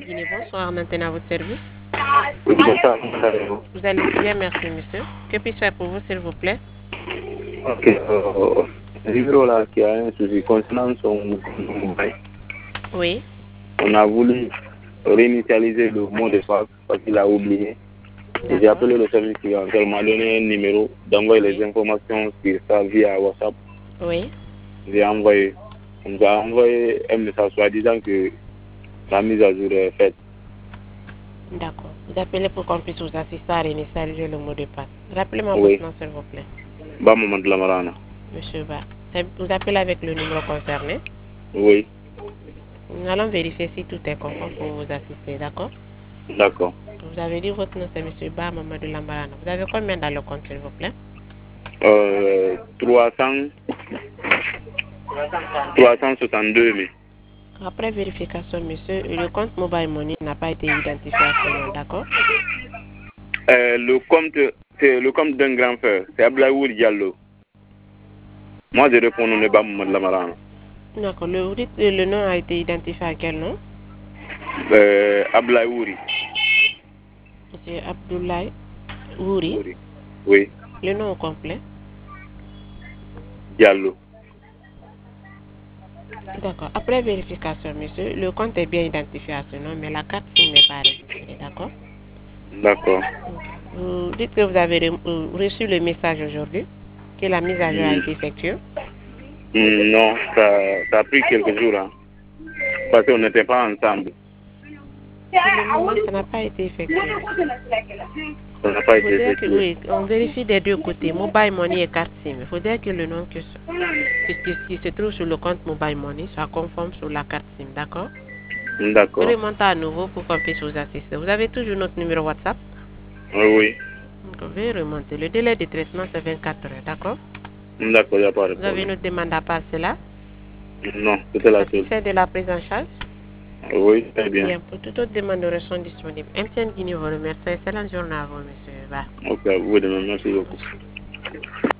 Guinée, bonsoir, maintenant à votre service. Bonsoir. Vous allez bien, merci monsieur. Que puis-je faire pour vous, s'il vous plaît? Ok, le numéro là qui a un souci concernant son mobile. Oui. On a voulu réinitialiser le mot de passe parce qu'il a oublié. J'ai D'accord. appelé le service client, il m'a donné un numéro d'envoyer Oui. les informations sur ça via WhatsApp. Oui. J'ai envoyé. On nous a envoyé un message soit disant que la mise à jour est faite. D'accord. Vous appelez pour qu'on puisse vous assister à réinitialiser le mot de passe. Rappelez-moi votre Oui. nom, s'il vous plaît. Bamaman de la Marana. Monsieur Ba. Vous appelez avec le numéro concerné. Oui. Nous allons vérifier si tout est conforme pour vous assister, d'accord? D'accord. Vous avez dit votre nom, c'est monsieur Ba Mamadou Lambarana. Vous avez combien dans le compte, s'il vous plaît? 362 000. Après vérification, monsieur, le compte Mobile Money n'a pas été identifié à ce nom, d'accord? Le compte, c'est le compte d'un grand frère, c'est Ablaoui Diallo. Moi, je réponds au Neba Mohamed Lamarana. D'accord. Vous dites que le nom a été identifié à quel nom? Ablaoui. Monsieur Abdoulaye Wouri. Oui. Le nom au complet? Diallo. D'accord. Après vérification, monsieur, le compte est bien identifié à ce nom, mais la carte SIM n'est pas enregistrée, d'accord? D'accord. Vous dites que vous avez reçu le message aujourd'hui, que la mise à jour a été effectuée? Non, ça a pris quelques jours, hein, parce qu'on n'était pas ensemble. Pour le moment, ça n'a pas été effectué, monsieur. Ça n'a pas Il été faudrait que, effectué. oui, on vérifie des deux côtés, Mobile Money et carte SIM. Il faudrait que le nom qui se trouve sur le compte Mobile Money soit conforme sur la carte SIM, d'accord? D'accord. Remontez à nouveau pour qu'on puisse vous assister. Vous avez toujours notre numéro WhatsApp? Oui. Donc, on va remonter. Le délai de traitement, c'est 24 heures, d'accord? D'accord, il n'y a pas de Vous avez problème. une autre demande à passer là? Non, c'était la seule. Satisfait de la prise en charge? Oui, très bien. Bien, pour toute autre demande, nous restons disponibles. MTN Guinée vous remercie. Excellente journée à vous, monsieur. Ba. Ok, vous de même, merci beaucoup.